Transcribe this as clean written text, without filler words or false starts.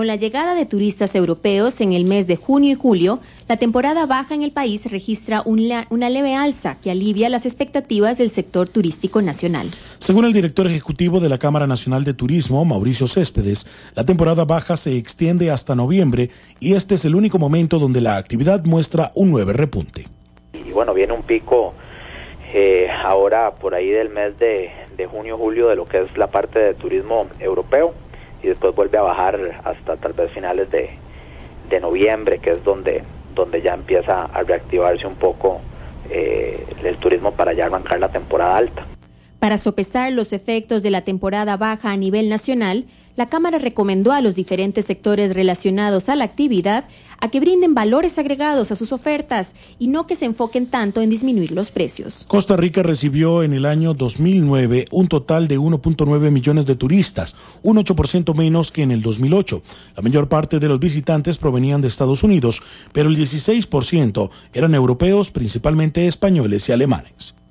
Con la llegada de turistas europeos en el mes de junio y julio, la temporada baja en el país registra una leve alza que alivia las expectativas del sector turístico nacional. Según el director ejecutivo de la Cámara Nacional de Turismo, Mauricio Céspedes, la temporada baja se extiende hasta noviembre y este es el único momento donde la actividad muestra un nuevo repunte. Y bueno, viene un pico ahora por ahí del mes de junio-julio de lo que es la parte de turismo europeo, y después vuelve a bajar hasta tal vez finales de noviembre, que es donde ya empieza a reactivarse un poco el turismo para ya arrancar la temporada alta. Para sopesar los efectos de la temporada baja a nivel nacional, la Cámara recomendó a los diferentes sectores relacionados a la actividad a que brinden valores agregados a sus ofertas y no que se enfoquen tanto en disminuir los precios. Costa Rica recibió en el año 2009 un total de 1.9 millones de turistas, un 8% menos que en el 2008. La mayor parte de los visitantes provenían de Estados Unidos, pero el 16% eran europeos, principalmente españoles y alemanes.